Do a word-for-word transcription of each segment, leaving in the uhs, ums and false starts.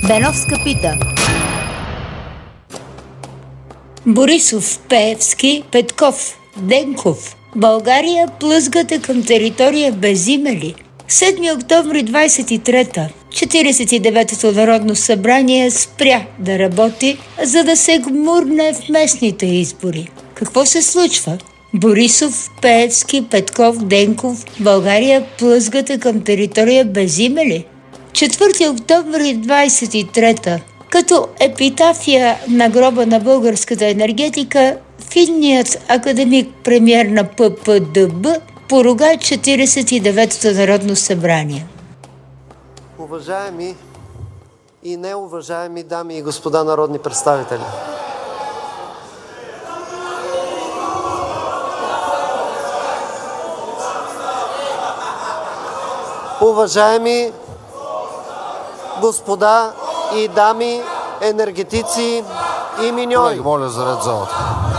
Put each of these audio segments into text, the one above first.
Беновска пита. Борисов, Пеевски, Петков, Денков. България плъзгате към територия без име ли? седми октомври двадесет и трета. четиридесет и деветото Народно събрание спря да работи, за да се гмурне в местните избори. Какво се случва? Борисов, Пеевски, Петков, Денков. България плъзгате към територия без име ли? четвърти октомври двадесет и трета. Като епитафия на гроба на българската енергетика, финният академик премиер на П П Д Б поруга четиридесет и деветото Народно събрание. Уважаеми и неуважаеми дами и господа народни представители, уважаеми господа и дами енергетици и миньори, Колеги, моля за ред в залата.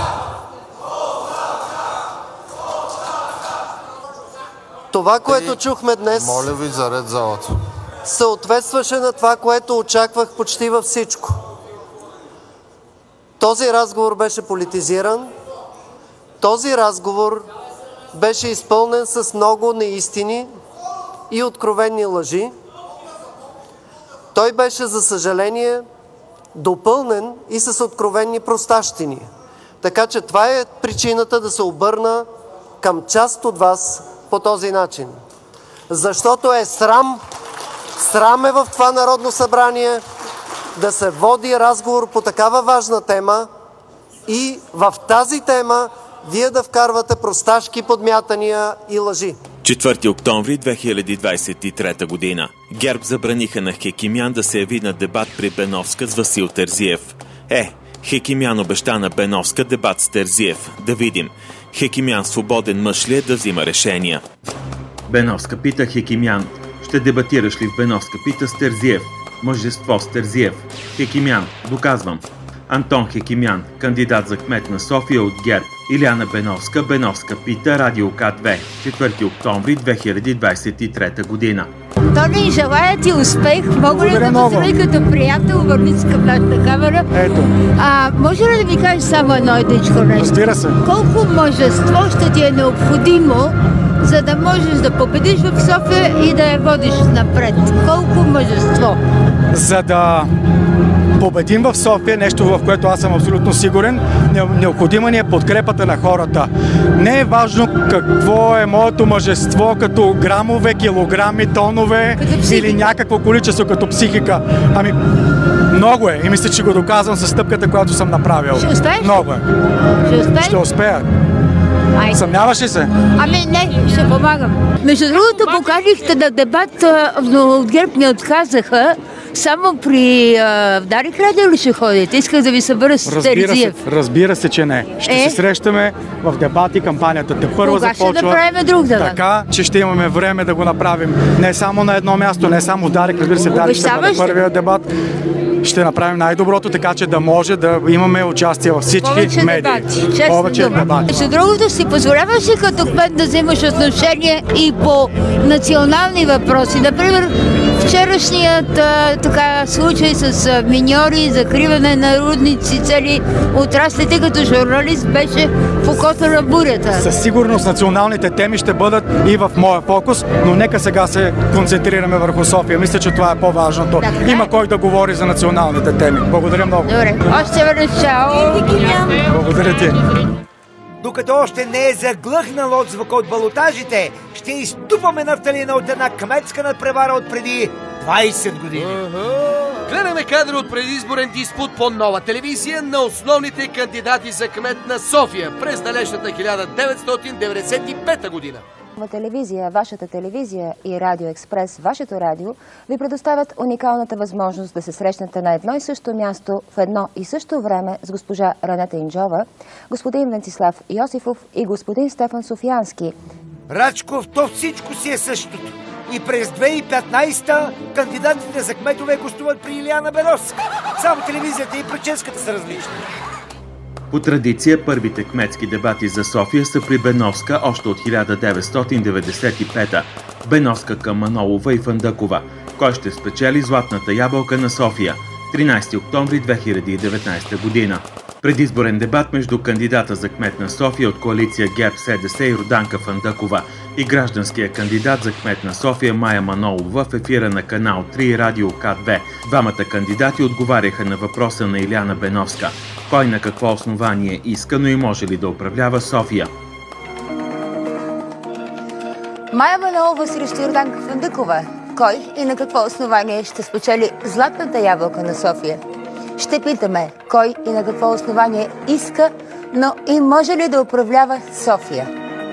Това, което чухме днес, Моля ви за ред в залата. съответстваше на това, което очаквах почти във всичко. Този разговор беше политизиран, този разговор беше изпълнен с много неистини и откровени лъжи. Той беше, за съжаление, допълнен и с откровени простащини. Така че това е причината да се обърна към част от вас по този начин. Защото е срам, срам е в това Народно събрание да се води разговор по такава важна тема и в тази тема вие да вкарвате просташки подмятания и лъжи. четвърти октомври две хиляди двадесет и трета година. ГЕРБ забраниха на Хекимян да се яви на дебат при Беновска с Васил Терзиев. Е, Хекимян обеща на Беновска дебат с Терзиев. Да видим. Хекимян свободен мъж ли е да взима решения? Беновска пита Хекимян. Ще дебатираш ли в Беновска пита с Терзиев? Мъжество с Терзиев. Хекимян. Доказвам. Антон Хекимян, кандидат за кмет на София от ГЕРБ. Иляна Беновска, Беновска пита, Радио К две, четвърти октомври две хиляди двадесет и трета година. Тони, желая ти успех. Мога ли да поздравя като приятел, върни се към нашата камера? Ето. А, може ли да ми кажеш само едно едничко нещо? Разбира се. Колко мъжество ще ти е необходимо, за да можеш да победиш в София и да я водиш напред? Колко мъжество? За да победим в София, нещо в което аз съм абсолютно сигурен, необходима ни е подкрепата на хората. Не е важно какво е моето мъжество като грамове, килограми, тонове или някакво количество като психика. Ами, много е и мисля, че го доказвам със стъпката, която съм направил. Ще успееш? Много е. Ще успееш? Ще успея. Ай. Съмняваш ли се? Ами не, ще помагам. Между другото, поканихте на дебат, но от ГЕРБ ми отказаха. Само при а, Дарик Радио ли ще ходите? Исках да ви събера с Терзиев. Се, разбира се, че не. Ще е? се срещаме в дебати, кампанията те първа Кога започва. Кога ще направим друг дебат? Така, че ще имаме време да го направим. Не само на едно място, не само Дарик, разбира се, Дарик ще бъде първия дебат. Ще направим най-доброто, така че да може да имаме участие във всички повече медии. Дебати. Повече дебати. Между другото, си позволяваш ли като кмет да вземаш отношение и по национални въпроси? Например, вчерашният а, така, случай с а, миньори, закриване на рудници, цели отрасли, тъй като журналист беше в окото на бурята. Със сигурност националните теми ще бъдат и в моя фокус, но нека сега се концентрираме върху София. Мисля, че това е по-важното. Така. Има кой да говори за националните теми. Благодаря много. Добре, още веднъж чао. Благодаря ти. Докато още не е заглъхнал отзвука от балотажите, ще изтупаме нафталина от една кметска надпревара от преди двадесет години. Uh-huh. Гледаме кадри от предизборен диспут по Нова телевизия на основните кандидати за кмет на София през далечната хиляда деветстотин деветдесет и пета година. Нова телевизия, вашата телевизия и Радио Експрес, вашето радио, ви предоставят уникалната възможност да се срещнете на едно и също място в едно и също време с госпожа Ранета Инджова, господин Венцислав Йосифов и господин Стефан Софиянски. Рачков, то всичко си е същото. И през две хиляди и петнадесета кандидатите за кметове гостуват при Иляна Беновска. Само телевизията и прическата са различни. По традиция, първите кметски дебати за София са при Беновска още от хиляда деветстотин деветдесет и пета. Беновска към Манолова и Фандъкова. Кой ще спечели златната ябълка на София? тринайсети октомври две хиляди и деветнайсета година. Предизборен дебат между кандидата за кмет на София от коалиция ГЕРБ СДС Йорданка Фандъкова и гражданския кандидат за кмет на София Мая Манолова в ефира на канал три и радио К две. Двамата кандидати отговаряха на въпроса на Илияна Беновска. Кой на какво основание иска, но и може ли да управлява София? Мая Манолова срещу Йорданка Фандъкова. Кой и на какво основание ще спечели златната ябълка на София? Ще питаме кой и на какво основание иска, но и може ли да управлява София?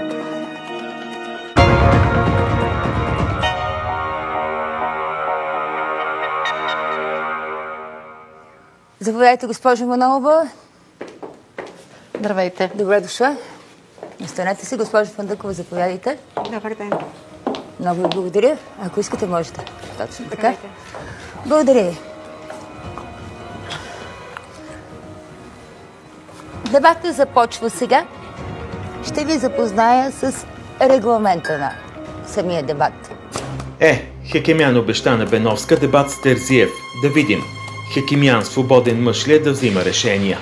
Заповядайте, госпожо Манолова. Здравейте. Добре дошла. Останете си, госпожо Фандъкова, заповядайте. Добър ден. Много ви благодаря. Ако искате, можете. Точно така. Благодаря ви. Дебатът започва сега. Ще ви запозная с регламента на самия дебат. Е, Хекимян обеща на Беновска дебат с Терзиев. Да видим. Хекимян свободен мъж ли е да взима решения?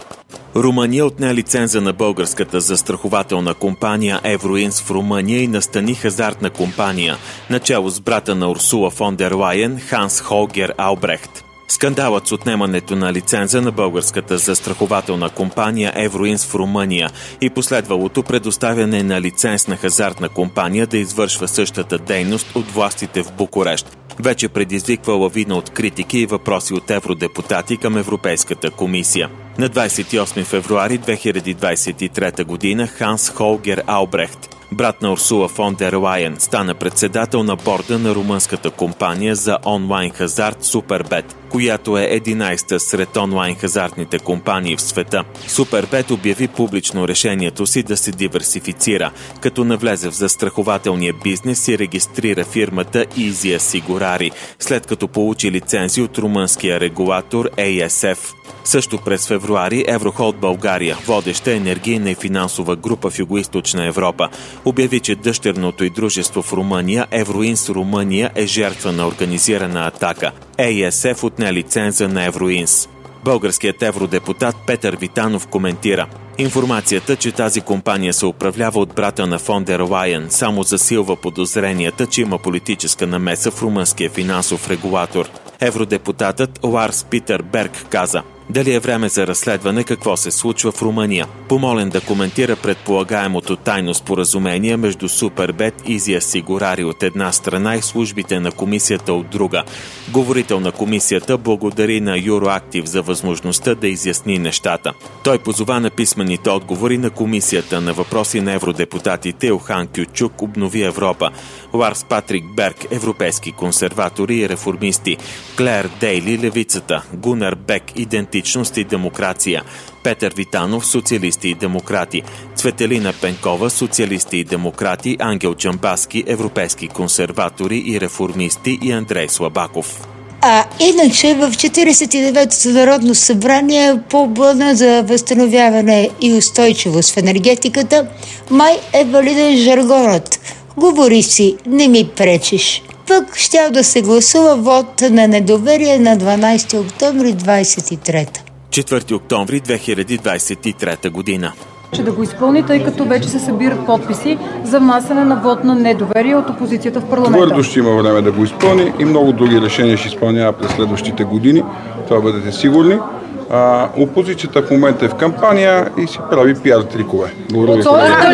Румъния отне лиценза на българската застрахователна компания Евроинс в Румъния и настани хазартна компания, начало с брата на Урсула фон дер Лайен, Ханс Холгер Албрехт. Скандалът с отнемането на лиценза на българската застрахователна компания Евроинс в Румъния и последвалото предоставяне на лиценз на хазартна компания да извършва същата дейност от властите в Букурещ вече предизвиква лавина от критики и въпроси от евродепутати към Европейската комисия. На двайсет и осми февруари две хиляди двайсет и трета година Ханс Холгер Албрехт, брат на Урсула фон дер Лайен, стана председател на борда на румънската компания за онлайн хазарт Супербет, която е единайсета сред онлайн хазартните компании в света. Супербет обяви публично решението си да се диверсифицира, като навлезе в застрахователния бизнес и регистрира фирмата Easy Assicurare, след като получи лицензи от румънския регулатор Ей Ес Еф. Също през февруари Еврохолд България, водеща енергийна и финансова група в Югоизточна Европа, обяви, че дъщерното й дружество в Румъния, Евроинс Румъния, е жертва на организирана атака. Ей Ес Еф отне лиценза на Евроинс. Българският евродепутат Петър Витанов коментира: информацията, че тази компания се управлява от брата на фон дер Лайен, само засилва подозренията, че има политическа намеса в румънския финансов регулатор. Евродепутатът Ларс Питър Берг каза: дали е време за разследване какво се случва в Румъния? Помолен да коментира предполагаемото тайно споразумение между Супербет и Easy Assicurare от една страна и службите на комисията от друга. Говорител на комисията благодари на Юроактив за възможността да изясни нещата. Той позова на писмените отговори на комисията на въпроси на евродепутатите Илхан Кючук, Обнови Европа, Ларс Патрик Берг, европейски консерватори и реформисти, Клер Дейли, Левицата, Гунар Бек, Идентичност и демокрация, Петър Витанов, социалисти и демократи, Цветелина Пенкова, социалисти и демократи, Ангел Джамбаски, европейски консерватори и реформисти и Андрей Слабаков. А иначе в четирийсет и деветото Народно събрание по плана за възстановяване и устойчивост в енергетиката май е валиден жаргонът: говори си, не ми пречиш. Пък щял да се гласува вод на недоверие на дванайсети октомври двайсет и трета. четвърти октомври две хиляди двайсет и трета година. Ще да го изпълни, тъй като вече се събират подписи за внасяне на вод на недоверие от опозицията в парламента. Твърдо ще има време да го изпълни и много други решения ще изпълнява през следващите години. Това бъдете сигурни. А, опозицията в момента е в кампания и си прави пиар трикове. Благодаря.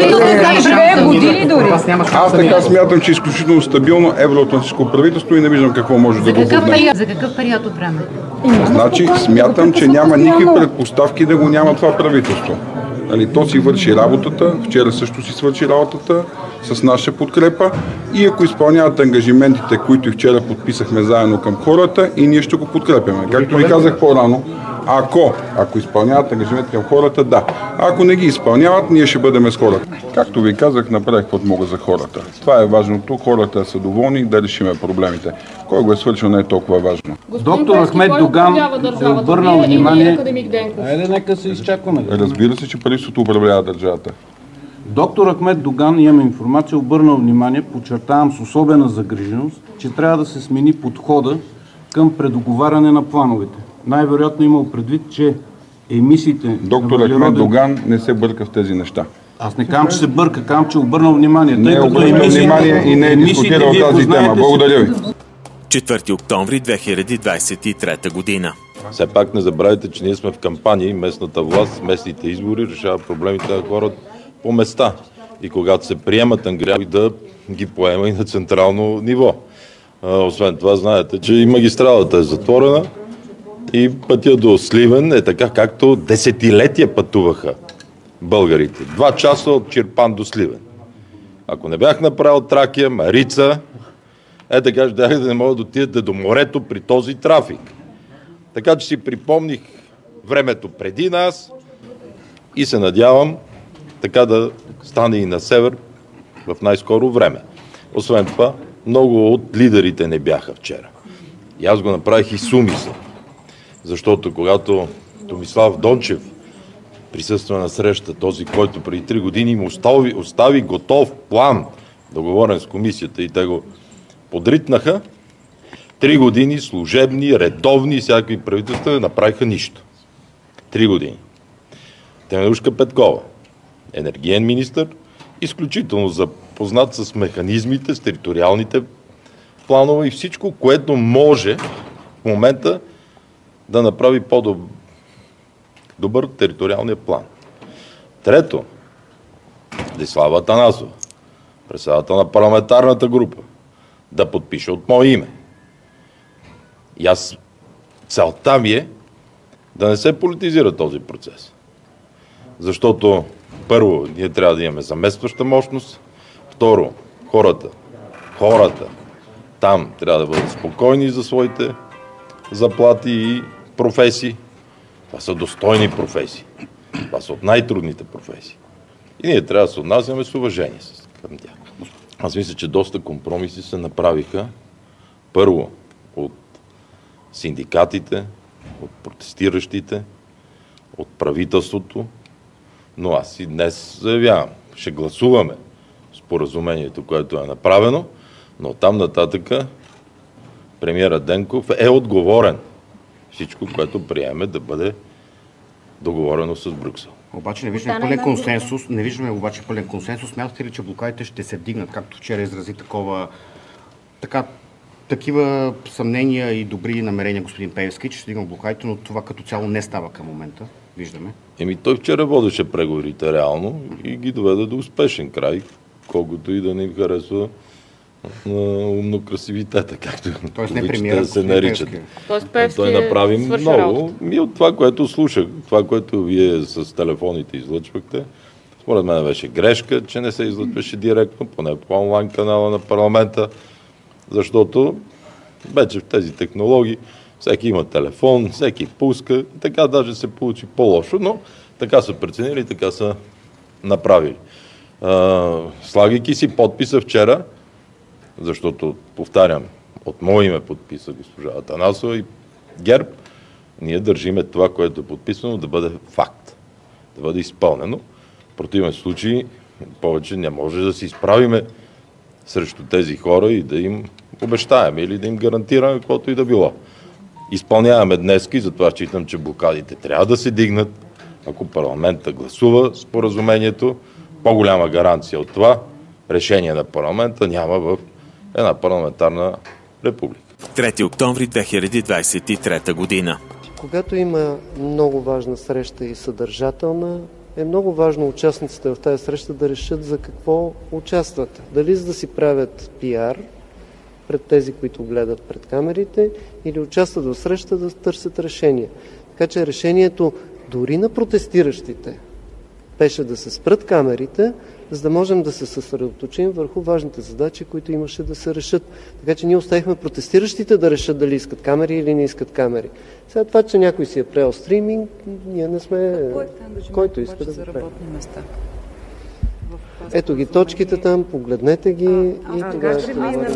Аз така смятам, че е изключително стабилно евроатлантическо правителство и не виждам какво може да го подне. За какъв период от време? Значи смятам, че няма никакви предпоставки да го няма това правителство. Нали, то си върши работата, вчера също си свърши работата с наша подкрепа и ако изпълняват ангажиментите, които и вчера подписахме заедно към хората, и ние ще го подкрепяме. Както ви казах по-рано, ако, ако изпълняват ангажименти към хората, да. А ако не ги изпълняват, ние ще бъдем с хората. Както ви казах, направих каквото мога за хората. Това е важното, хората са доволни да решиме проблемите. Кой го е свършил, не е толкова важно. Доктор Ахмед Доган е обърнал внимание. Айде, нека се изчакваме. Разбира се, че правителството управлява държавата. Доктор Ахмед Доган, имаме информация, обърнал внимание, подчертавам с особена загриженост, че трябва да се смени подхода към предоговаряне на плановете. Най-вероятно имал предвид, че емисиите... Доктор въглероден... Ахмед Доган не се бърка в тези неща. Аз не казвам, че се бърка, казвам, че обърнал внимание. Не е обърнал внимание и не е дискутирал тази тема. Благодаря ви. четвърти октомври две хиляди двадесет и трета година. Все пак не забравяйте, че ние сме в кампания и местната власт, местните избори решава проблемите на хората по места. И когато се приемат ангажименти, да ги поема и на централно ниво. Освен това, знаете, че и магистралата е затворена и пътя до Сливен е така, както десетилетия пътуваха българите. Два часа от Чирпан до Сливен. Ако не бях направил Тракия, Марица, е така, щях да не мога да отидете до морето при този трафик. Така че си припомних времето преди нас и се надявам така да стане и на север в най-скоро време. Освен това, много от лидерите не бяха вчера. И аз го направих и с умисъл. Защото когато Томислав Дончев присъства на среща, този, който преди три години му остави, остави готов план, договорен с комисията и те го подритнаха, три години служебни, редовни, всякакви правителства направиха нищо. Три години. Теменужка Петкова, енергиен министър, изключително запознат с механизмите, с териториалните планове и всичко, което може в момента да направи по-добър териториалния план. Трето, Десислава Атанасова, председател на парламентарната група, да подпише от мое име. И аз, целта ми е да не се политизира този процес. Защото първо, ние трябва да имаме заместваща мощност. Второ, хората, хората там трябва да бъдат спокойни за своите заплати и професии. Това са достойни професии. Това са от най-трудните професии. И ние трябва да се отнасяме с уважение към тях. Аз мисля, че доста компромиси се направиха. Първо, от синдикатите, от протестиращите, от правителството. Но аз и днес заявявам, ще гласуваме споразумението, което е направено, но там нататъка премиера Денков е отговорен всичко, което приеме да бъде договорено с Брюксел. Обаче не виждаме пълен консенсус. Не виждаме обаче пълен консенсус. Смятате ли, че блокадите ще се вдигнат, както вчера изрази такова, така, такива съмнения и добри намерения господин Пеевски, че ще вдигнат блокадите, но това като цяло не става към момента. Виждаме. Еми той вчера водеше преговорите реално и ги доведе до успешен край, колкото и да не им харесва на умно-красивитета, както да се наричат. Той направи много. И от това, което слушах, това, което вие с телефоните излъчвахте, според мен беше грешка, че не се излъчваше директно, поне по онлайн канала на парламента, защото вече в тези технологии всеки има телефон, всеки пуска, и така даже се получи по-лошо, но така са преценили, така са направили. А, слагайки си подписа вчера, защото, повтарям, от мое име подписа госпожа Атанасова и ГЕРБ, ние държиме това, което е подписано, да бъде факт, да бъде изпълнено. В противен случай повече не може да се изправиме срещу тези хора и да им обещаем или да им гарантираме каквото и да било. Изпълняваме днес и затова считам, че блокадите трябва да се дигнат. Ако парламента гласува споразумението, по-голяма гаранция от това решение на парламента няма в една парламентарна република. трети октомври две хиляди двадесет и трета година. Когато има много важна среща и съдържателна, е много важно участниците в тази среща да решат за какво участват. Дали за да си правят пиар пред тези, които гледат пред камерите, или участват в среща да търсят решение. Така че решението дори на протестиращите беше да се спрат камерите, за да можем да се съсредоточим върху важните задачи, които имаше да се решат. Така че ние оставихме протестиращите да решат дали искат камери или не искат камери. Сега това, че някой си е преел стриминг, ние не сме... Който иска да запре. Ето ги точките там, погледнете ги и това ще бъде.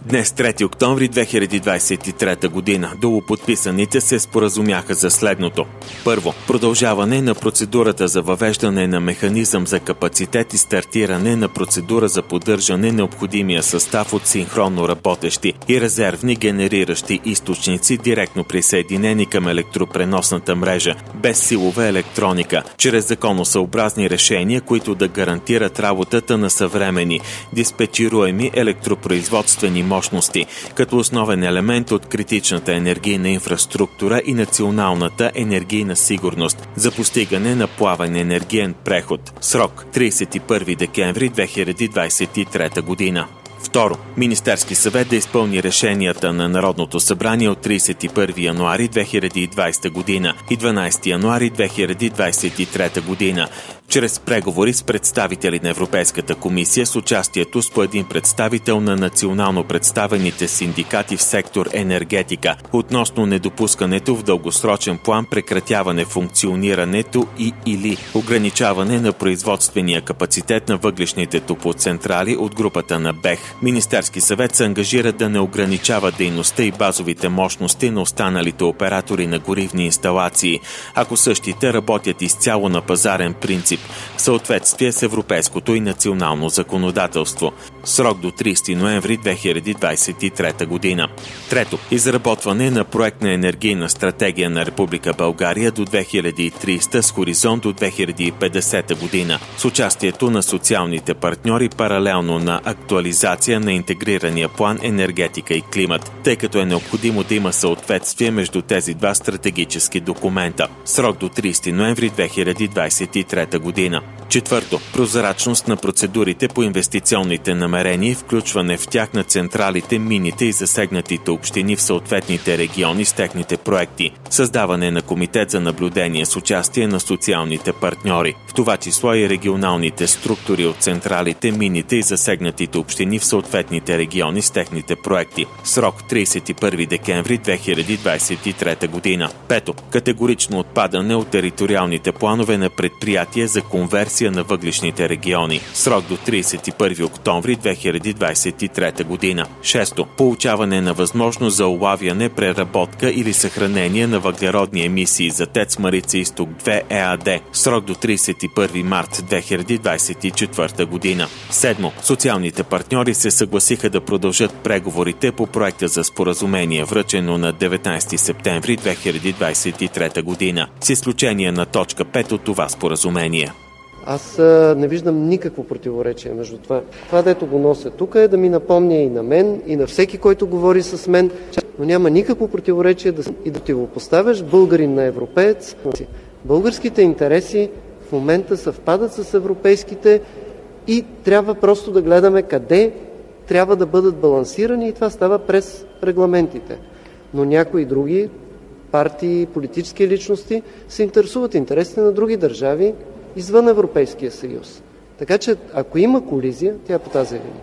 Днес, трети октомври две хиляди двадесет и трета година, долуподписаните се споразумяха за следното. Първо, продължаване на процедурата за въвеждане на механизъм за капацитет и стартиране на процедура за поддържане необходимия състав от синхронно работещи и резервни генериращи източници, директно присъединени към електропреносната мрежа, без силова електроника, чрез законосъобразни решения, които да гарантират работата на съвременни, диспетчируеми електропроизводствени мощности, като основен елемент от критичната енергийна инфраструктура и националната енергийна сигурност за постигане на плавен енергиен преход. Срок тридесет и първи декември две хиляди двадесет и трета година. Второ, Министерски съвет да изпълни решенията на Народното събрание от тридесет и първи януари две хиляди двадесета година и дванадесети януари две хиляди двадесет и трета година, чрез преговори с представители на Европейската комисия с участието с по един представител на национално представените синдикати в сектор енергетика относно недопускането в дългосрочен план прекратяване функционирането и или ограничаване на производствения капацитет на въглищните топлоцентрали от групата на БЕХ. Министерски съвет се ангажира да не ограничава дейността и базовите мощности на останалите оператори на горивни инсталации, ако същите работят изцяло на пазарен принцип, в съответствие с европейското и национално законодателство. Срок до тридесети ноември две хиляди двадесет и трета година. Трето, изработване на проектна енергийна стратегия на Република България до две хиляди и тридесета с хоризонт до две хиляди и петдесета година, с участието на социалните партньори паралелно на актуализация на интегрирания план енергетика и климат, тъй като е необходимо да има съответствие между тези два стратегически документа. Срок до тридесети ноември две хиляди двадесет и трета година. Четвърто, прозрачност на процедурите по инвестиционните намерения и включване в тях на централите, мините и засегнатите общини в съответните региони с техните проекти. Създаване на комитет за наблюдение с участие на социалните партньори, в това число и регионалните структури от централите, мините и засегнатите общини в съответните региони с техните проекти. Срок тридесет и първи декември две хиляди двадесет и трета година. Пето, категорично отпадане от териториалните планове на предприятия за конверсия на въглищните региони. Срок до тридесет и първи октомври две хиляди двадесет и трета година. Шесто, получаване на възможност за улавяне, преработка или съхранение на въглеродни емисии за ТЕЦ Марица Изток две ЕАД. Срок до тридесет и първи март две хиляди двадесет и четвърта година. Седмо, социалните партньори се съгласиха да продължат преговорите по проекта за споразумение, връчено на деветнадесети септември две хиляди двадесет и трета година, с изключение на точка пет от това споразумение. Аз а, не виждам никакво противоречие между това. Това, дето го нося тук, е да ми напомня и на мен, и на всеки, който говори с мен, но няма никакво противоречие да, и да ти го поставяш българин на европеец. Българските интереси в момента съвпадат с европейските и трябва просто да гледаме къде трябва да бъдат балансирани и това става през регламентите. Но някои други партии, политически личности се интересуват интересите на други държави извън Европейския съюз. Така че, ако има колизия, тя е по тази линия.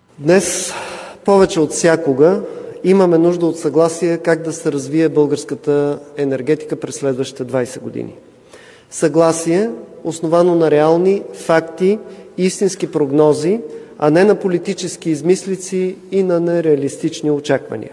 Днес, повече от всякога, имаме нужда от съгласие как да се развие българската енергетика през следващите двадесет години. Съгласие, основано на реални факти и истински прогнози, а не на политически измислици и на нереалистични очаквания.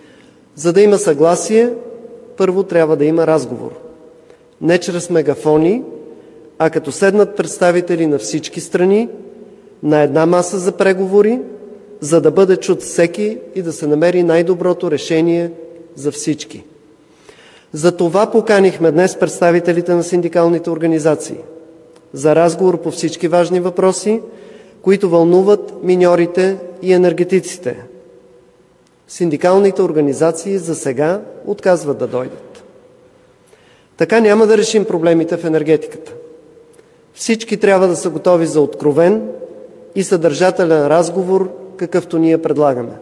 За да има съгласие, първо трябва да има разговор. Не чрез мегафони, а като седнат представители на всички страни на една маса за преговори, за да бъде чут всеки и да се намери най-доброто решение за всички. За това поканихме днес представителите на синдикалните организации за разговор по всички важни въпроси, които вълнуват миньорите и енергетиците. Синдикалните организации за сега отказват да дойдат. Така няма да решим проблемите в енергетиката. Всички трябва да са готови за откровен и съдържателен разговор, какъвто ние предлагаме.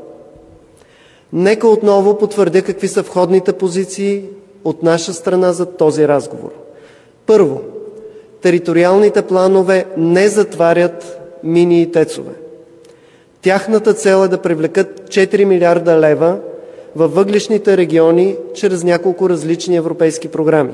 Нека отново потвърдя какви са входните позиции от наша страна за този разговор. Първо, териториалните планове не затварят мини и тецове. Тяхната цел е да привлекат четири милиарда лева във въглищните региони чрез няколко различни европейски програми.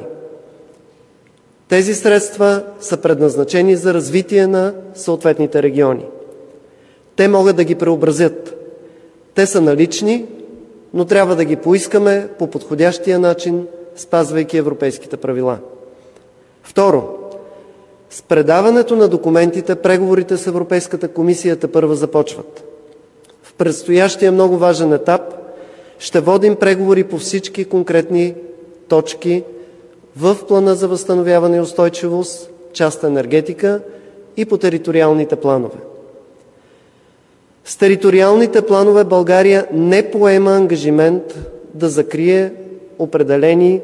Тези средства са предназначени за развитие на съответните региони. Те могат да ги преобразят. Те са налични, но трябва да ги поискаме по подходящия начин, спазвайки европейските правила. Второ, с предаването на документите, преговорите с Европейската комисия тепърва започват. В предстоящия много важен етап ще водим преговори по всички конкретни точки в Плана за възстановяване и устойчивост, част енергетика и по териториалните планове. С териториалните планове България не поема ангажимент да закрие определени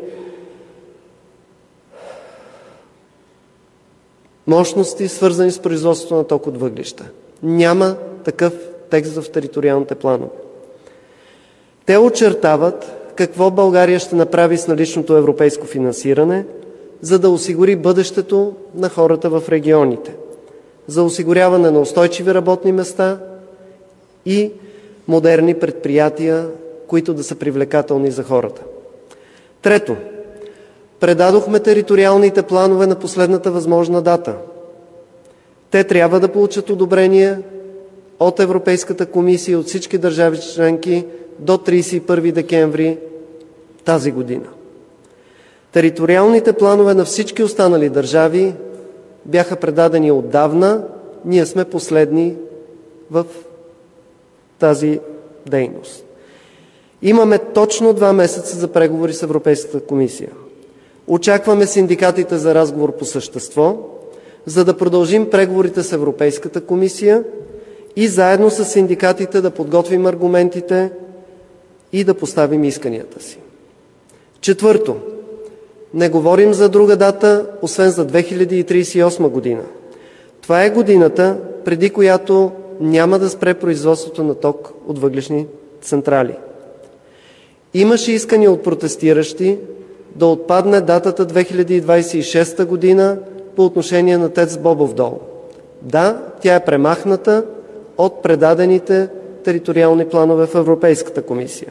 мощности, свързани с производството на ток от въглища. Няма такъв текст в териториалните планове. Те очертават какво България ще направи с наличното европейско финансиране, за да осигури бъдещето на хората в регионите, за осигуряване на устойчиви работни места и модерни предприятия, които да са привлекателни за хората. Трето, предадохме териториалните планове на последната възможна дата. Те трябва да получат одобрение от Европейската комисия и от всички държави членки до тридесет и първи декември тази година. Териториалните планове на всички останали държави бяха предадени отдавна. Ние сме последни в тази дейност. Имаме точно два месеца за преговори с Европейската комисия. Очакваме синдикатите за разговор по същество, за да продължим преговорите с Европейската комисия и заедно с синдикатите да подготвим аргументите и да поставим исканията си. Четвърто, не говорим за друга дата, освен за две хиляди тридесет и осма година. Това е годината, преди която няма да спре производството на ток от въглищни централи. Имаше искания от протестиращи да отпадне датата две хиляди двадесет и шеста година по отношение на ТЕЦ Бобов дол. Да, тя е премахната от предадените териториални планове в Европейската комисия.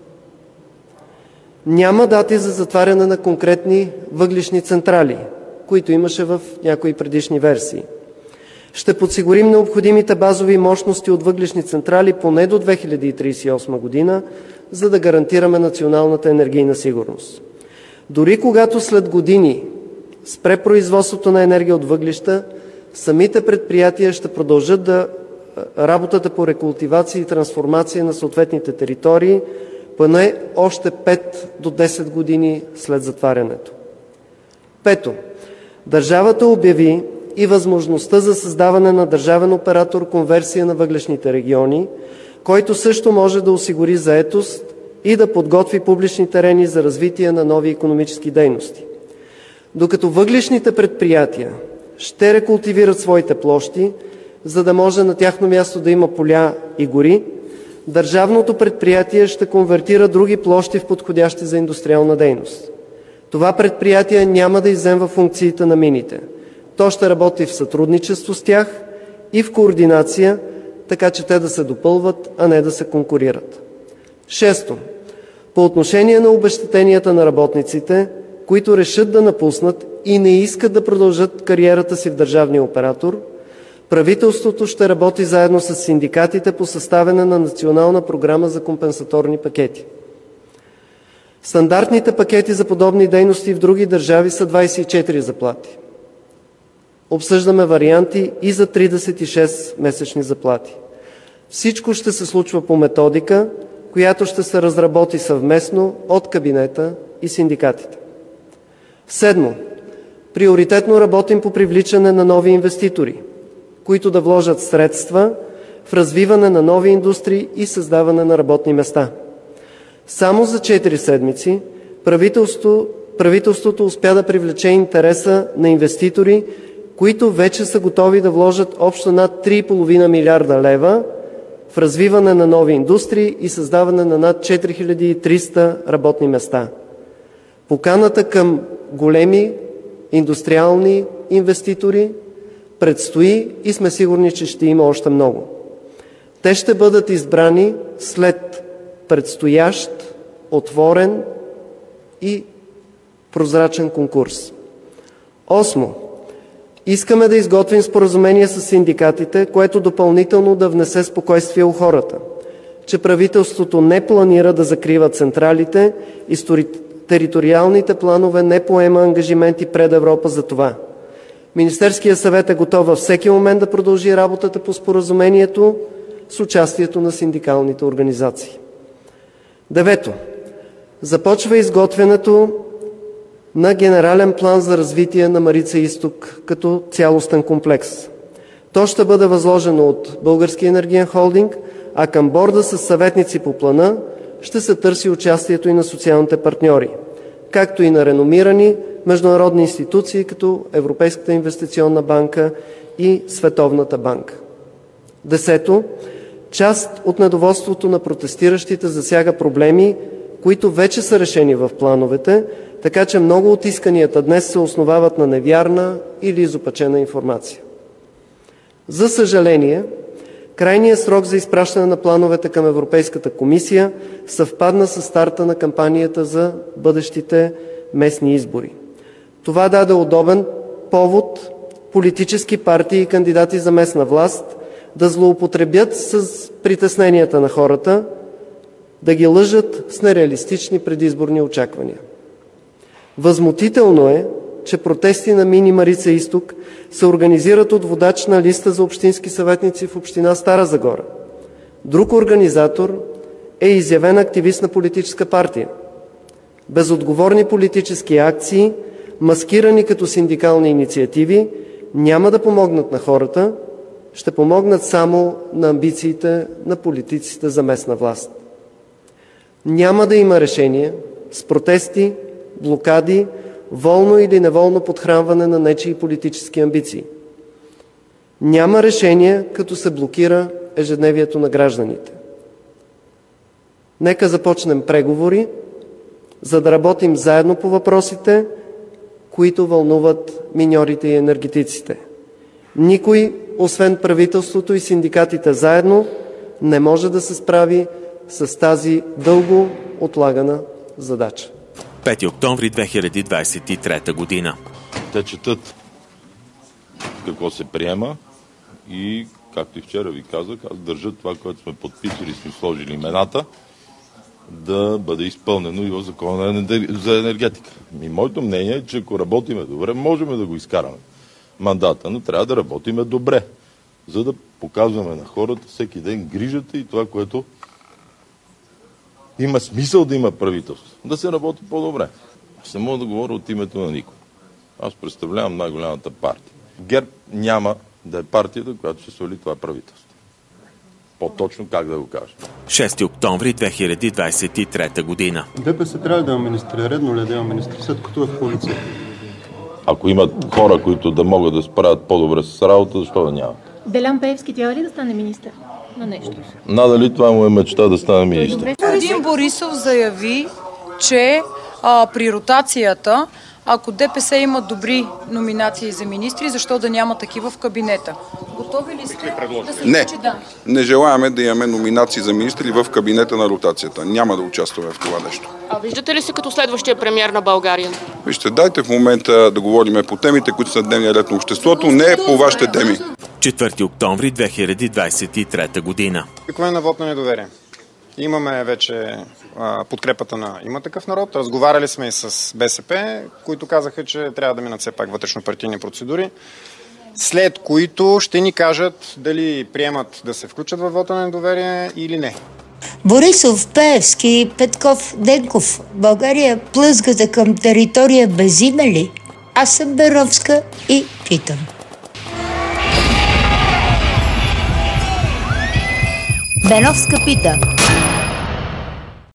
Няма дати за затваряне на конкретни въглищни централи, които имаше в някои предишни версии. Ще подсигурим необходимите базови мощности от въглищни централи поне до две хиляди тридесет и осма година, за да гарантираме националната енергийна сигурност. Дори когато след години спре производството на енергия от въглища, самите предприятия ще продължат да работата по рекултивация и трансформация на съответните територии, поне още пет до десет години след затварянето. Пето, държавата обяви и възможността за създаване на държавен оператор конверсия на въглищните региони, който също може да осигури заетост и да подготви публични терени за развитие на нови икономически дейности. Докато въглищните предприятия ще рекултивират своите площи, за да може на тяхно място да има поля и гори, държавното предприятие ще конвертира други площи в подходящи за индустриална дейност. Това предприятие няма да изземва функциите на мините. То ще работи в сътрудничество с тях и в координация, така че те да се допълват, а не да се конкурират. Шесто. По отношение на обезщетенията на работниците, които решат да напуснат и не искат да продължат кариерата си в държавния оператор, правителството ще работи заедно с синдикатите по съставяне на национална програма за компенсаторни пакети. Стандартните пакети за подобни дейности в други държави са двадесет и четири заплати. Обсъждаме варианти и за тридесет и шест месечни заплати. Всичко ще се случва по методика, която ще се разработи съвместно от кабинета и синдикатите. Седмо, приоритетно работим по привличане на нови инвеститори, които да вложат средства в развиване на нови индустрии и създаване на работни места. Само за четири седмици правителство, правителството успя да привлече интереса на инвеститори, които вече са готови да вложат общо над три и половина милиарда лева в развиване на нови индустрии и създаване на над четири хиляди и триста работни места. Поканата към големи индустриални инвеститори предстои и сме сигурни, че ще има още много. Те ще бъдат избрани след предстоящ, отворен и прозрачен конкурс. Осмо. Искаме да изготвим споразумение с синдикатите, което допълнително да внесе спокойствие у хората. че правителството не планира да закрива централите и териториалните планове не поема ангажименти пред Европа за това. Министерският съвет е готов във всеки момент да продължи работата по споразумението с участието на синдикалните организации. Девето. Започва изготвянето на генерален план за развитие на Марица изток като цялостен комплекс. То ще бъде възложено от Българския енергиен холдинг, а към борда с съветници по плана ще се търси участието и на социалните партньори, както и на реномирани международни институции, като Европейската инвестиционна банка и Световната банка. Десето. Част от недоволството на протестиращите засяга проблеми, които вече са решени в плановете, така че много от исканията днес се основават на невярна или изопачена информация. За съжаление, крайният срок за изпращане на плановете към Европейската комисия съвпадна с старта на кампанията за бъдещите местни избори. Това даде удобен повод политически партии и кандидати за местна власт да злоупотребят с притесненията на хората, да ги лъжат с нереалистични предизборни очаквания. Възмутително е, че протести на Мини Марица изток се организират от водач на листа за общински съветници в община Стара Загора. Друг организатор е изявен активист на политическа партия. Безотговорни политически акции, маскирани като синдикални инициативи, няма да помогнат на хората, ще помогнат само на амбициите на политиците за местна власт. Няма да има решение с протести, блокади, волно или неволно подхранване на нечии политически амбиции. Няма решение, като се блокира ежедневието на гражданите. Нека започнем преговори, за да работим заедно по въпросите, които вълнуват миньорите и енергетиците. Никой, освен правителството и синдикатите заедно, не може да се справи с тази дълго отлагана задача. пети октомври две хиляди двадесет и трета година. Те четат какво се приема и, както и вчера ви казах, аз държа това, което сме подписали, сме сложили имената, да бъде изпълнено и в закона за енергетика. И моето мнение е, че ако работиме добре, можем да го изкараме мандата, но трябва да работиме добре, за да показваме на хората всеки ден грижата и това, което има смисъл да има правителство. Да се работи по-добре. Аз не мога да говоря от името на никой. Аз представлявам най-голямата партия. ГЕРБ няма да е партията, която ще свали това правителство. По-точно как да го кажа. шести октомври две хиляди двадесет и трета година. ДПС трябва да има министри. Редно ли да има министри, след като е в коалиция? Ако имат хора, които да могат да справят по-добре с работа, защо да няма? Делян Пеевски трябва ли да стане министър на нещо? Надали това му е мечта да стане министър? Господин Борисов заяви, че а, при ротацията, ако ДПС има добри номинации за министри, защо да няма такива в кабинета? Готови ли сте да се Не, да? не желаеме да имаме номинации за министри в кабинета на ротацията. Няма да участваме в това нещо. А виждате ли се като следващия премиер на България? Вижте, дайте в момента да говорим по темите, които са на дневния ред на обществото, не по вашите теми. четвърти октомври две хиляди двадесет и трета година. Какво е на вот на недоверие? Имаме вече а, подкрепата на Има такъв народ. Разговаряли сме и с БСП, които казаха, че трябва да минат все пак вътрешно-партийни процедури, след които ще ни кажат дали приемат да се включат във вота на недоверие или не. Борисов, Пеевски, Петков, Денков. България плъзгата към територия без име ли? Аз съм Беровска и питам. Беновска пита.